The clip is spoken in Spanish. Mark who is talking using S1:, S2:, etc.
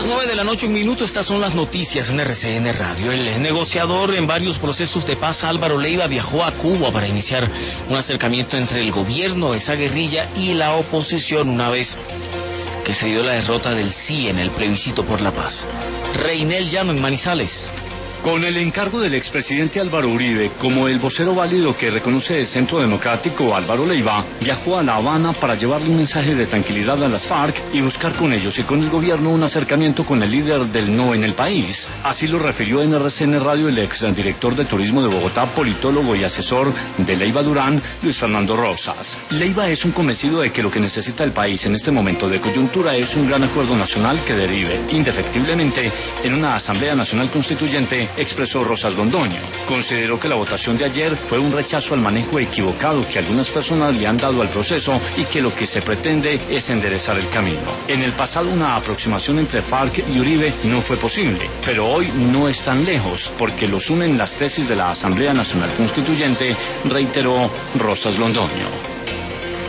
S1: Las 9:01 a.m, estas son las noticias en RCN Radio. El negociador en varios procesos de paz, Álvaro Leiva, viajó a Cuba para iniciar un acercamiento entre el gobierno, esa guerrilla, y la oposición una vez que se dio la derrota del sí en el plebiscito por la paz. Reinel Llano en Manizales.
S2: Con el encargo del expresidente Álvaro Uribe como el vocero válido que reconoce el Centro Democrático, Álvaro Leiva viajó a La Habana para llevarle un mensaje de tranquilidad a las FARC y buscar con ellos y con el gobierno un acercamiento con el líder del no en el país. Así lo refirió en RCN Radio el exdirector de Turismo de Bogotá, politólogo y asesor de Leiva Durán, Luis Fernando Rosas. Leiva es un convencido de que lo que necesita el país en este momento de coyuntura es un gran acuerdo nacional que derive indefectiblemente en una Asamblea Nacional Constituyente, expresó Rosas Londoño. Consideró que la votación de ayer fue un rechazo al manejo equivocado que algunas personas le han dado al proceso y que lo que se pretende es enderezar el camino. En el pasado una aproximación entre FARC y Uribe no fue posible, pero hoy no están lejos porque los unen las tesis de la Asamblea Nacional Constituyente, reiteró Rosas Londoño.